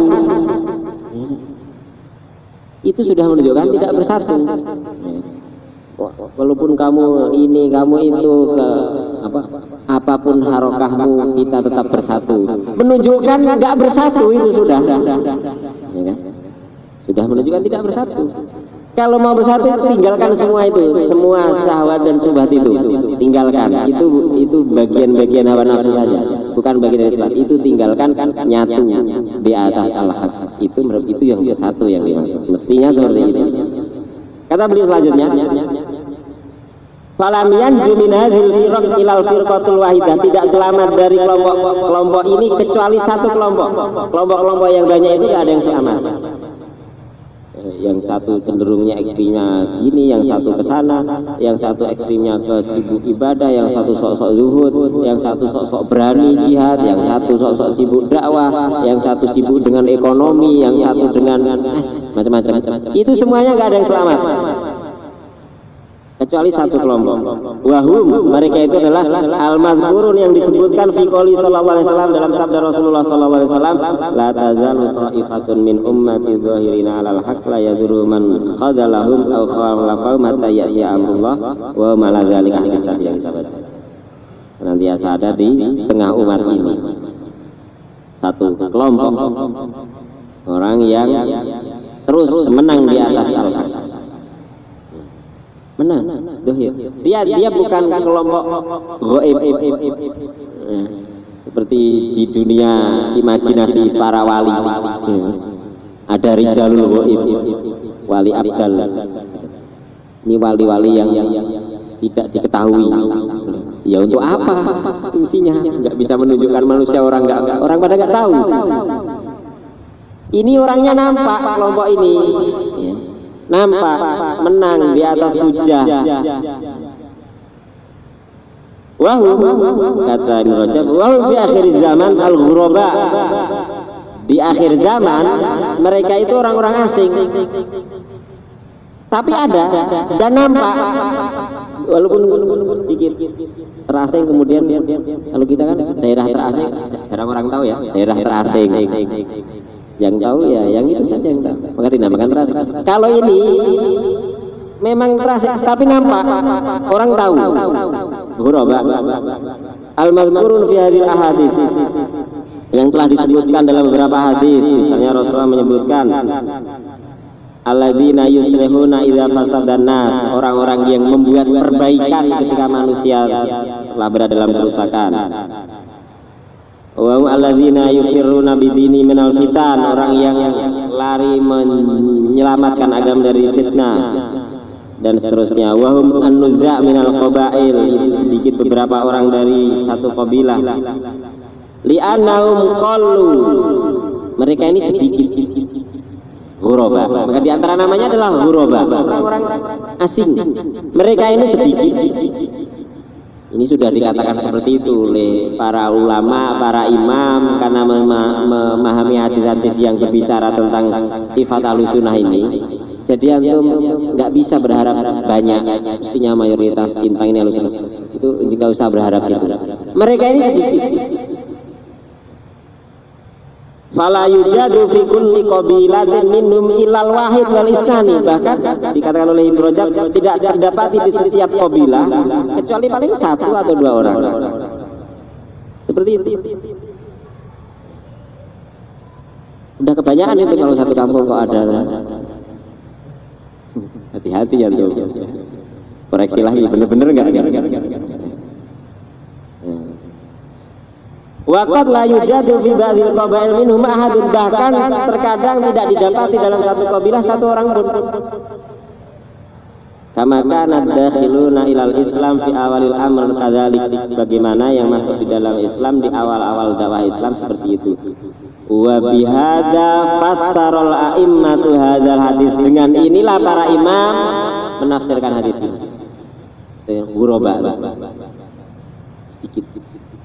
Itu sudah menunjukkan tidak bersatu. Walaupun kamu ini kamu itu ke apa apapun harokahmu kita tetap bersatu. Menunjukkan nggak bersatu itu sudah. Ya kan? Sudah menunjukkan tidak bersatu. Kalau mau bersatu tinggalkan semua itu, semua syahwat dan syubhat itu, tinggalkan. Itu itu bagian-bagian hawa nafsu saja, bukan bagian dari Islam. Itu tinggalkan, nyatu di atas al-haq. Itu itu yang bersatu yang dimaksud. Mestinya seperti itu. Kata beliau selanjutnya, falam yanju min hadhil firaq ilal firqatul wahidah, tidak selamat dari kelompok kelompok ini kecuali satu kelompok. Kelompok-kelompok yang banyak itu tidak ada yang selamat. Yang satu cenderungnya ekstrimnya gini, yang satu ke sana, yang satu ekstrimnya ke sibuk ibadah, yang satu sok-sok zuhud, yang satu sok-sok berani jihad, yang satu sok-sok sibuk dakwah, yang satu sibuk dengan ekonomi, yang satu dengan macam-macam. Itu semuanya nggak ada yang selamat kecuali satu kelompok. Wahum, mereka itu adalah al-mazkurun yang disebutkan fi qouli sallallahu alaihi wasallam, dalam sabda Rasulullah sallallahu alaihi wasallam, la tazalu ta'ifatun min ummati dhahirina 'alal haqq la yadurru man khadalahum aw khalafahum hatta ya'tiya amrullah wa ma la dzalika tadi yang kita baca. Senantiasa ada di tengah umat ini satu kelompok orang yang terus menang di atas al-haq. Menang, dohir. Dia dia bukan kelompok goib, seperti di dunia imajinasi para wali. Ya. Ada rijalul ghaib, wali abdal. Ini wali-wali yang, yang tidak diketahui. Ya untuk apa fungsinya? Nggak bisa menunjukkan manusia, orang nggak, orang pada nggak tahu. Ini orangnya nampak, kelompok ini ya. Nampak menang di atas hujah. Wahu, kata Ibnu Rajab, wahu fi akhir zaman al-ghuraba. Di akhir zaman mereka itu orang-orang asing. Tapi ada dan nampak, walaupun sedikit terasing. Kemudian kalau kita kan daerah terasing, jarang orang tahu ya, daerah terasing. Yang tahu ya yang itu saja yang tahu, maka dinamakan terasing. Kalau ini memang terasing tapi nampak, orang tahu. Ghuraba al-mazkurun fi hadhil ahadits, yang telah disebutkan dalam beberapa hadis. Misalnya Rasulullah menyebutkan alladzina yuslihuna idza fasadan nas, orang-orang yang membuat perbaikan ketika manusia telah berada dalam kerusakan. Wa alladzina yufirruna bidini minal fitan, orang yang lari menyelamatkan agama dari fitnah, dan seterusnya. Wa hum an-nuza' minal qabail, itu sedikit beberapa orang dari satu kabilah. Li'annahum qallu, mereka ini sedikit. Ghuraba, maka di antara namanya adalah ghuraba, orang-orang asing. Mereka ini sedikit. Ini sudah dikatakan seperti itu oleh para ulama, para imam, karena memahami hadis-hadis yang berbicara tentang sifat ahlussunnah ini. Jadi antum nggak bisa berharap banyak, mestinya mayoritas intang ini ahlussunnah. Itu nggak usah berharap itu. Mereka ini sedikit. Fala yujadu fi kulli qabilatin minhum illal wahid wal ithnani, bahkan dikatakan oleh Ibnu Rajab tidak terdapati di setiap kabilah kecuali paling satu atau dua orang. Seperti itu. Udah kebanyakan itu kalau satu kampung kok ada. Hati-hati ya tuh. Koreksi lagi, bener-bener enggak? Waqad la yujadu fi ba'dil qabail minhum ahadun, bahkan terkadang tidak didapati dalam satu kabilah satu orang pun. Kama kana dakhiluna ilal Islam fi awalil amr kadzalik, bagaimana yang masuk di dalam Islam di awal-awal dakwah Islam seperti itu. Wa bihadza fassaral a'immatu hadzal hadis, dengan inilah para imam menafsirkan hadis ini. Ghuraba sedikit.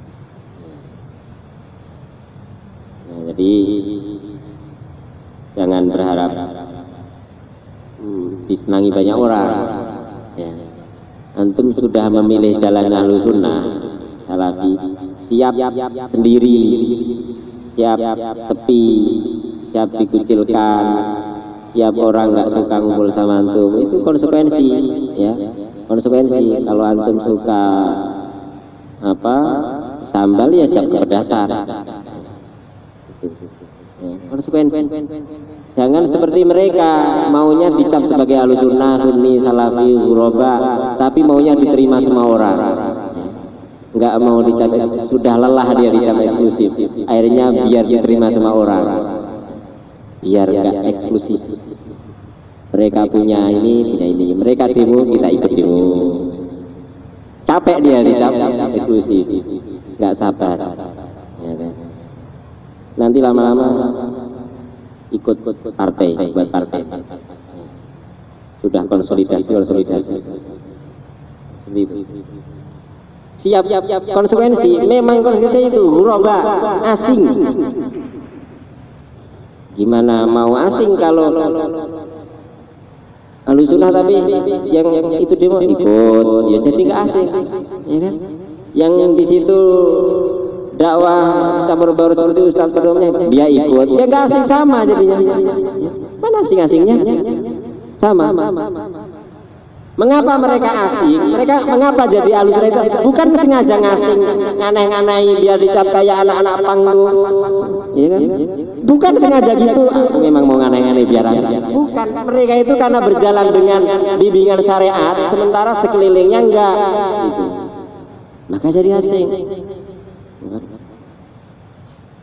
Jadi jangan berharap hmm, disenangi banyak orang. Ya. Antum sudah memilih jalan ahlussunnah salafi, siap sendiri, siap sepi, siap dikucilkan, siap orang nggak suka ngumpul sama antum. Itu konsekuensi, ya konsekuensi. Kalau antum suka apa sambal, ya siap kepedasan. Konsekuensi. Jangan seperti mereka maunya dicap sebagai ahlussunnah, sunni, salafi, ghuraba, tapi maunya diterima semua orang. Enggak mau dicap, sudah lelah dia dicap eksklusif. Akhirnya biar diterima semua orang. Biar enggak eksklusif. Mereka punya ini, punya ini. Mereka demo, kita ikut demo. Capek dia dicap eksklusif. Enggak sabar. Ya kan? Nanti lama-lama ikut partai, buat partai. Sudah konsolidasi, konsolidasi. Siap, siap, siap. Konsekuensi, memang konsekuensi itu ghuraba, asing. Gimana mau asing kalau ahlussunnah tapi yang itu demo ikut, ya jadi nggak asing, ya kan? Yang di situ dakwah campur baru seperti ustaz keduanya dia ikut, dia gak asing sama jadinya. Mana asing-asingnya? Sama. Mengapa mereka asing? Mereka mengapa jadi ahlussunnah itu? Bukan sengaja ngasing, aneh-aneh biar dicap kayak anak-anak panggung, ya kan? Bukan sengaja gitu. Aku memang mau aneh-aneh biar asing. Bukan. Mereka itu karena berjalan dengan bimbingan syariat, sementara sekelilingnya enggak. Gitu. Maka jadi asing.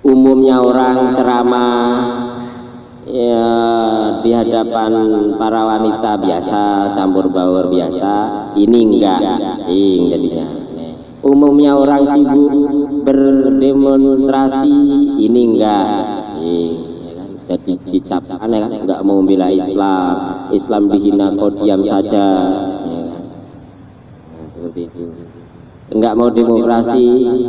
umumnya orang ceramah ya di hadapan para wanita biasa, campur baur biasa, ini enggak sing jadinya. Umumnya orang sibuk berdemonstrasi, ini enggak sing, ya kan? Jadi dicap aneh kan, enggak mau membela Islam, Islam dihina kau diam saja, ya kan? Nah, seperti itu. Enggak mau demokrasi,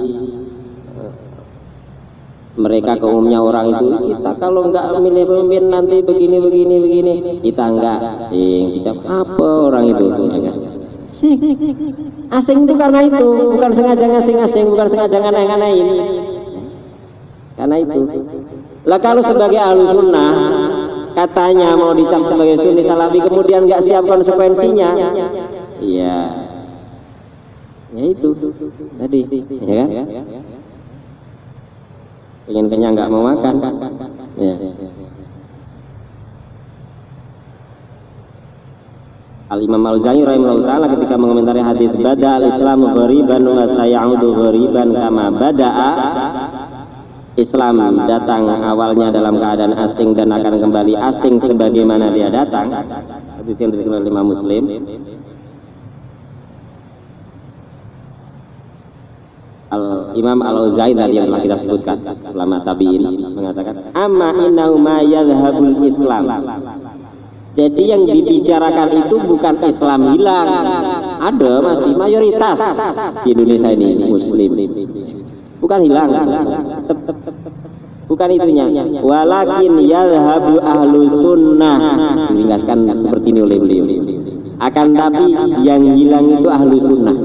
mereka keumumnya orang itu, kita kalau enggak milih pemimpin nanti begini begini begini, kita enggak sing, kita apa orang itu, ya kan? Sing, asing itu karena itu, bukan sengaja ngasing-ngasing, bukan sengaja nganeh-nganehin, karena itu. Lah kalau sebagai ahlu sunnah katanya mau dicap sebagai sunni salafi, kemudian enggak siap konsekuensinya, iya, ya itu tadi, ya kan? Pengen kenyang nggak mau makan, ya. Al Imam Al-Ghazali rahimahullah taala ketika mengomentari hadis bada al-Islam ghariban wa sayaudu ghariban kama bada'a, Islam datang awalnya dalam keadaan asing dan akan kembali asing sebagaimana dia datang. Hadis yang diriwayatkan oleh Imam Muslim. Al-Imam Al-Ghazali tadi yang telah kita sebutkan, ulama tabi'in mengatakan amma innahu ma yadhhabul Islam. Jadi yang dibicarakan itu bukan Islam hilang, ada masih mayoritas di Indonesia ini Muslim, bukan hilang, bukan itunya. Walakin yadhhabu ahlu sunnah, diringkaskan seperti ini oleh beliau. Akan tapi yang hilang itu ahlu sunnah.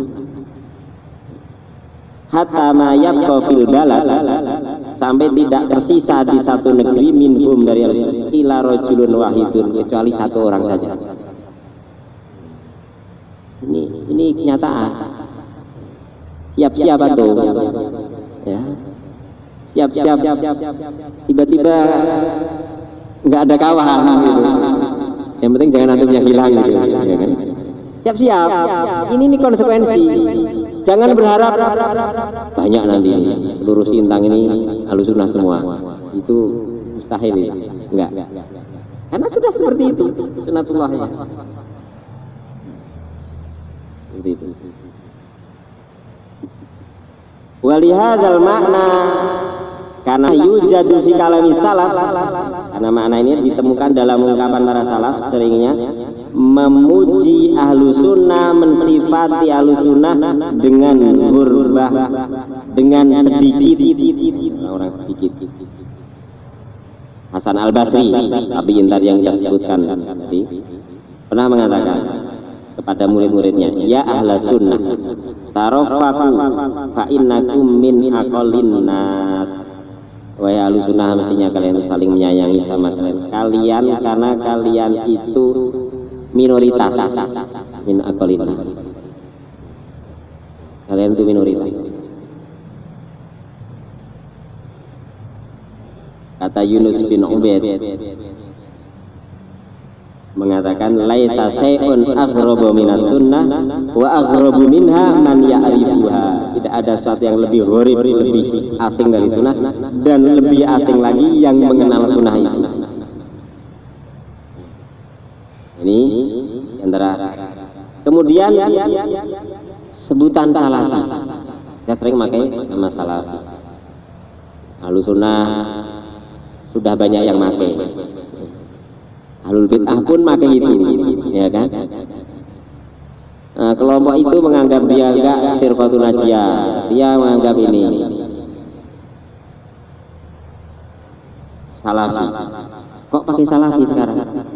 Hatta ma yabqa fil balad, sampai tidak tersisa di satu negeri minhum dari ila rajulun wahidun, kecuali satu orang saja. Ini ini kenyataan. Siap-siap tuh, ya. Siap-siap. Tiba-tiba nggak ada kawan gitu. Yang penting jangan antumnya hilang gitu, ya kan? Siap-siap. Ini nih konsekuensi. Jangan berharap banyak nanti seluruh sintang ini Ahlussunnah semua. Itu mustahil ya. Enggak. Karena sudah seperti itu sunnatullahnya. Seperti itu. Walihadzal makna, karena yujadu fi kalami salaf, karena makna ini ditemukan dalam ungkapan para salaf seringnya memuji ahlu sunnah, mensifati ahlu sunnah dengan hurbah, dengan sedikit, orang sedikit. Hasan Al-Basri, tapi intar yang kita sebutkan tadi, pernah mengatakan kepada murid-muridnya, ya ahla sunnah, taraffaku fa innakum min aqallin nas. Wahai ahlu sunnah, mestinya kalian saling menyayangi sama kalian. Kalian karena kalian itu minoritas, min aqallin. Kalian itu minoritas. Kata Yunus bin Ubaid mengatakan laisa syai'un aghrabu minas sunnah wa aghrabu minha man ya'rifuha. Tidak ada sesuatu yang lebih gharib, lebih asing dari sunnah, dan lebih asing lagi yang mengenal sunnah itu. Ini antara. Kemudian sebutan salafi, saya sering pakai nama salafi. Ahlu sunnah sudah banyak yang pakai. Ahlul bid'ah pun pakai itu, ya kan? Nah, kelompok itu menganggap dia enggak firqatun najiyah, dia menganggap ini salafi. Kok pakai salafi sekarang?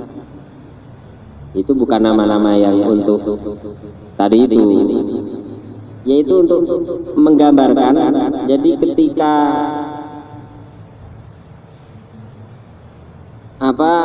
Itu bukan nama-nama yang untuk tadi itu, yaitu untuk menggambarkan. Jadi ketika apa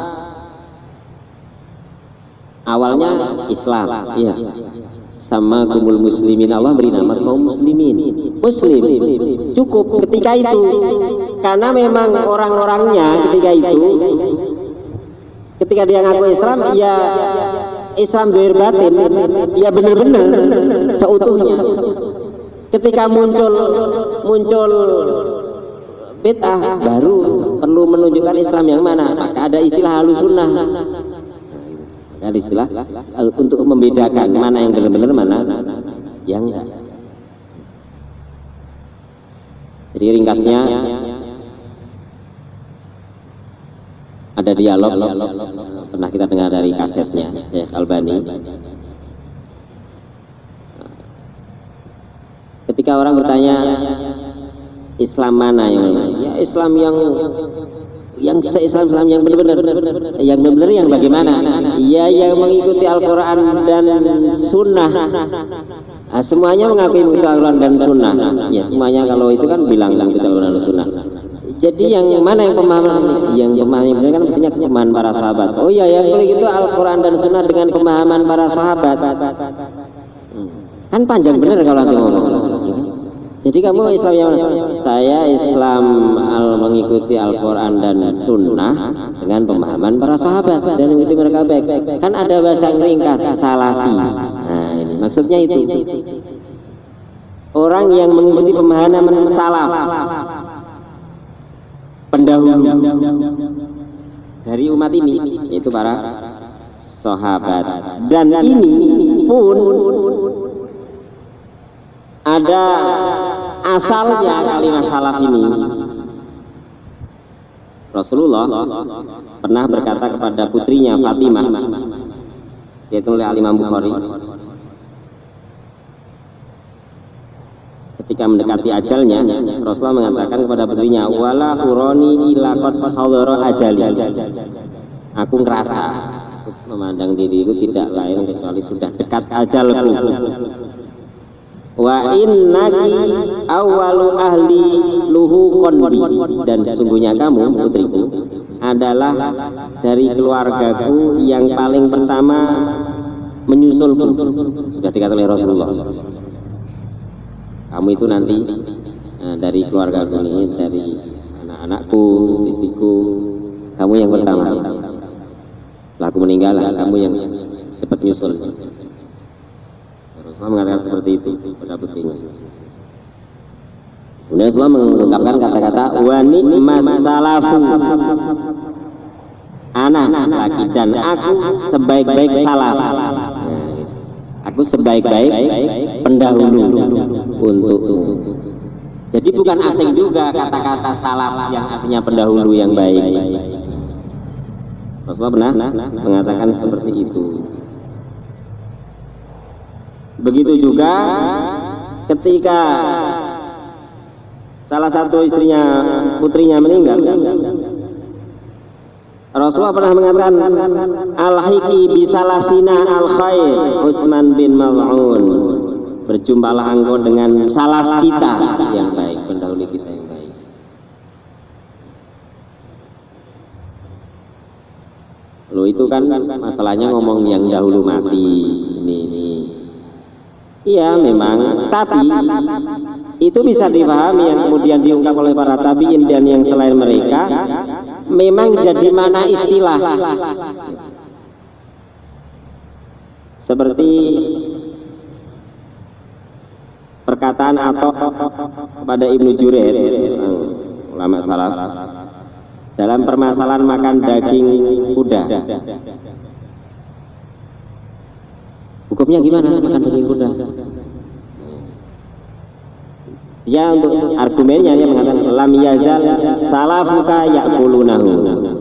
awalnya Islam, iya, sama kumul muslimin, Allah beri nama kaum muslimin, muslim, cukup ketika itu, karena memang orang-orangnya ketika itu, ketika dia ngaku Islam, ya Islam zahir batin, ya benar-benar seutuhnya. Ketika muncul muncul bid'ah, baru perlu menunjukkan Islam yang mana. Maka ada istilah Ahlus Sunnah. Ada istilah untuk membedakan mana yang benar-benar, mana yang enggak. Jadi ringkasnya ada dialog pernah kita dengar dari kasetnya Syekh Albani. Ketika orang bertanya Islam mana yang ya Islam yang yang se-Islam Islam yang benar-benar yang benar yang bagaimana? Ya yang mengikuti Al-Quran dan Sunnah. Nah, semuanya mengakui mengikuti Al-Quran dan Sunnah. Ya semuanya kalau itu kan bilang mengikuti Al-Quran dan Sunnah. Jadi yang mana yang pemahaman yang pemahaman yang benar kan mestinya pemahaman para sahabat. Oh iya ya kalau gitu Al-Quran dan Sunnah dengan pemahaman para sahabat. Kan panjang benar kalau nanti ngomong. Jadi kamu Islam yang mana? Saya Islam al mengikuti Al-Quran dan Sunnah dengan pemahaman para sahabat dan mengikuti mereka baik. Kan ada bahasa ringkas salafi. Nah ini maksudnya itu. Orang yang mengikuti pemahaman salaf pendahulu dari umat ini, yaitu para sahabat. Dan ini pun ada asalnya kalimat salaf ini. Rasulullah pernah berkata kepada putrinya Fatimah, yaitu oleh Al-Imam Bukhari, ketika mendekati ajalnya, Rasulullah mengatakan kepada putrinya, wala uroni ila qad hadara ajali. Aku ngerasa, aku memandang diriku tidak lain kecuali sudah dekat ajalku. Wa innaki awwalu ahli luhu qanbi, dan sesungguhnya kamu putriku adalah dari keluargaku yang paling pertama menyusulku. Sudah dikatakan oleh Rasulullah. Kamu itu nanti nah, dari keluargaku ini, dari anak-anakku, istriku, kamu yang pertama. Setelah aku meninggal, kamu yang cepat nyusul. Rasulullah mengatakan seperti itu pada putrinya. Kemudian Rasulullah mengungkapkan kata-kata wa ni'mas salafu, anak laki dan aku sebaik-baik salaf. Aku sebaik-baik pendahulu untukmu. Jadi bukan asing juga kata-kata salaf yang artinya pendahulu yang baik. Rasulullah pernah mengatakan seperti itu. Begitu juga ketika salah satu istrinya, putrinya meninggal, Rasulullah pernah mengatakan al-hiki bisalafina al-khair Utsman bin Maz'un, berjumpalah engkau dengan salaf kita yang baik, pendahulu kita yang baik. Loh itu kan masalahnya ngomong yang dahulu mati ini ini. Iya memang, tapi itu bisa dipahami yang kemudian diungkap oleh para tabi'in dan yang selain mereka. Memang jadi mana istilah seperti perkataan atau kepada Ibnu Jurair, ulama salaf, dalam permasalahan makan daging kuda. Hukumnya gimana makan daging kuda? Ya untuk argumennya dia mengatakan lam yazal salafuka ya'kulunahu.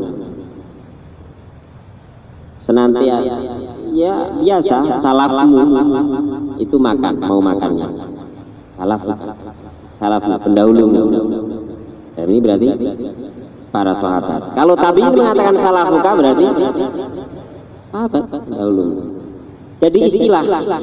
Senantiasa ya biasa salafmu itu makan, mau makannya. Salaf salaf pendahulu. Dan ini berarti para sahabat. Kalau tabi'in mengatakan salafuka berarti sahabat pendahulu. Jadi istilah.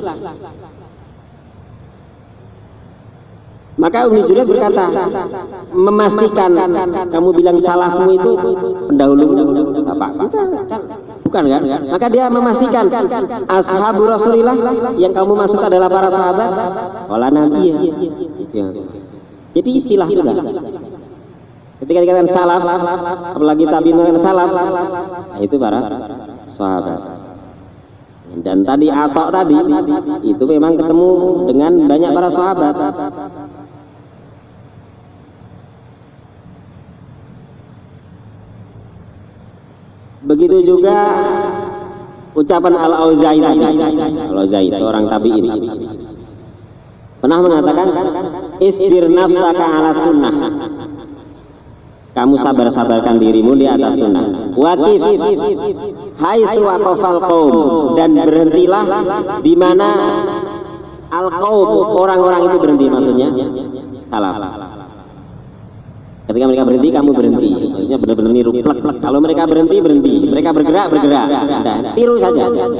Maka Ibnu Jurair berkata, memastikan kamu bilang salafmu itu pendahulu apa? Bukan kan? Maka dia memastikan ashabu Rasulillah yang kamu maksud adalah para sahabat. Wala nabi. Ya. Jadi istilah juga. Ketika dikatakan salaf, apalagi tabi'in mengatakan salaf, nah itu para sahabat. Dan tadi atok tadi itu memang ketemu dengan banyak para sahabat. Begitu juga ucapan Al-Auza'i tadi. Al-Auza'i seorang tabi'in pernah mengatakan, isbir nafsaka ala sunnah. Kamu sabar-sabarkan dirimu di atas sunnah. Waqif haitsu waqafal qaum, dan berhentilah di mana al-qaum, orang-orang itu berhenti, maksudnya salaf. Ketika mereka berhenti, kamu berhenti. Maksudnya benar-benar niru. Kalau mereka berhenti, berhenti. Mereka bergerak, bergerak. Nah, tiru saja.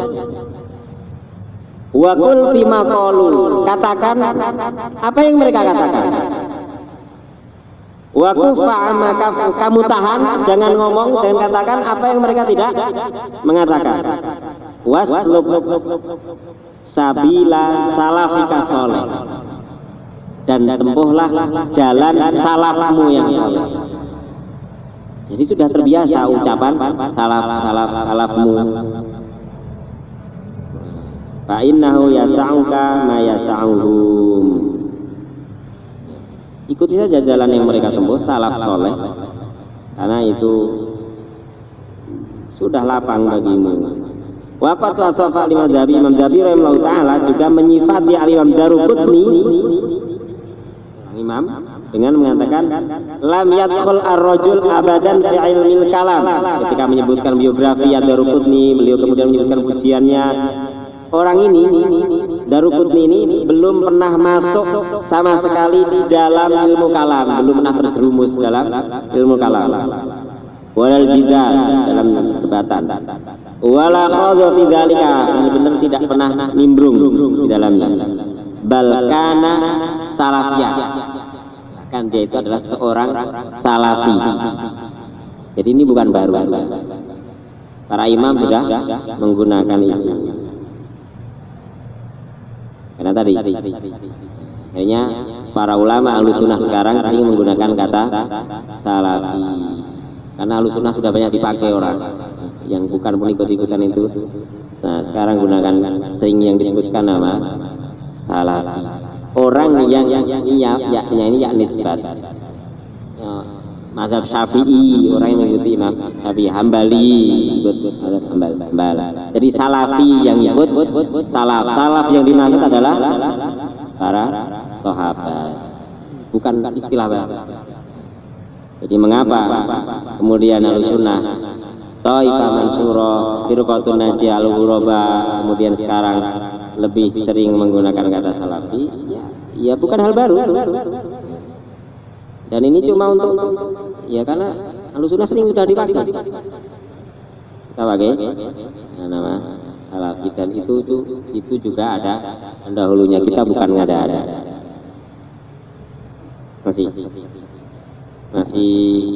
Wa qul fima qalu, katakan apa yang mereka katakan. Wa kufa amma kamu tahan, jangan ngomong, jangan katakan apa yang mereka tidak mengatakan. Wasluk sabila salafika sholeh, dan tempuhlah jalan salafmu yang soleh. Jadi sudah terbiasa ucapan salaf salaf salafmu. Fa innahu yas'uka ma yas'uhum. Ikuti saja jalan yang mereka tempuh, salaf soleh, karena itu sudah lapang bagimu. Waqat wasafa Imam Dzahabi, Imam Dzahabi rahimahullah taala juga menyifati Al-Imam Daruqutni, Imam, dengan mengatakan lam yadkhul ar-rajul abadan fi ilmil kalam. Ketika menyebutkan biografi Ad-Daruqutni, beliau kemudian menyebutkan pujiannya. Orang ini, Daruqutni ini belum pernah masuk sama sekali di dalam ilmu kalam, belum pernah terjerumus dalam ilmu kalam. Walal jidal, dalam perdebatan. Wala khadha fi dzalika, benar-benar tidak pernah nimbrung di dalamnya. Bal kana salafiyah. Kan dia itu adalah seorang salafi. Jadi ini bukan baru. Para imam sudah menggunakan itu. Karena tadi, akhirnya para ulama Ahlussunnah sekarang sering menggunakan kata salafi. Karena Ahlussunnah sudah banyak dipakai orang yang bukan pun ikut-ikutan itu. Nah, sekarang gunakan sering yang disebutkan nama salafi. Orang yang iya, yaknya ini ya nisbat. Ya, mazhab Syafi'i, orang yang mengikuti Imam Syafi'i, Hambali ikut mazhab Hambali. Jadi salafi yang ikut salaf. Salaf yang dimaksud adalah para sahabat. Bukan istilah baru. Jadi mengapa kemudian Ahlussunnah Taifah Mansurah, Firqatun Najiyah, Al-Ghuraba, kemudian sekarang lebih sering menggunakan kata salafi? Ya bukan hal baru. Dan ini cuma untuk, ya karena Ahlussunnah sering sudah dipakai. Kita pakai nah, nama salafi, dan itu itu itu juga ada pendahulunya, kita bukan ngada-ngada. Masih masih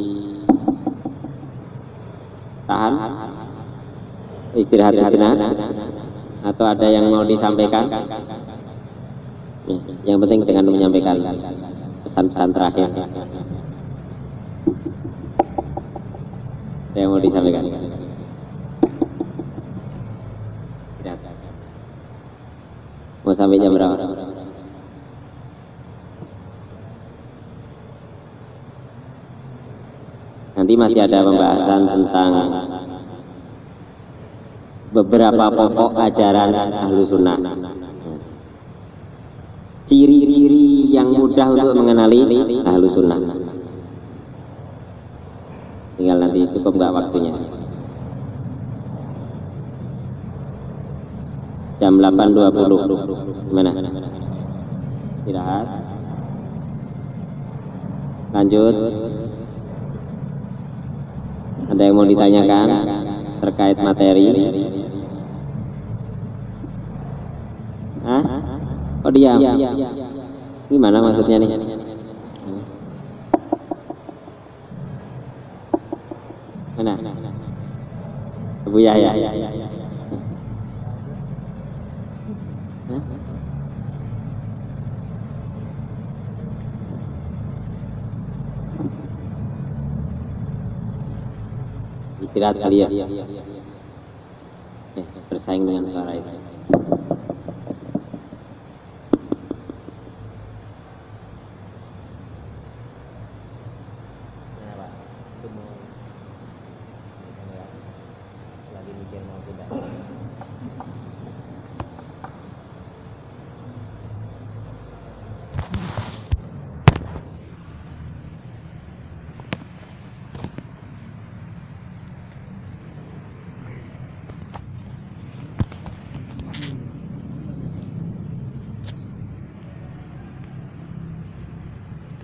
tahan istirahat sejenak atau ada yang mau disampaikan? Ya, yang penting dengan menyampaikan pesan-pesan terakhir. Ada yang mau disampaikan? Mau sampai jam berapa? Nanti masih ada pembahasan tentang beberapa pokok ajaran Ahlussunnah. Ciri-ciri yang mudah untuk mengenali Ahlussunnah. Tinggal nanti cukup nggak waktunya. Jam delapan dua puluh. Gimana? Istirahat. Lanjut. Ada yang mau ditanyakan terkait materi? Hah? Oh diam. Gimana maksudnya nih? Mana? Abu Yahya. Hah? Istirahat kali ya. Eh, bersaing dengan suara itu.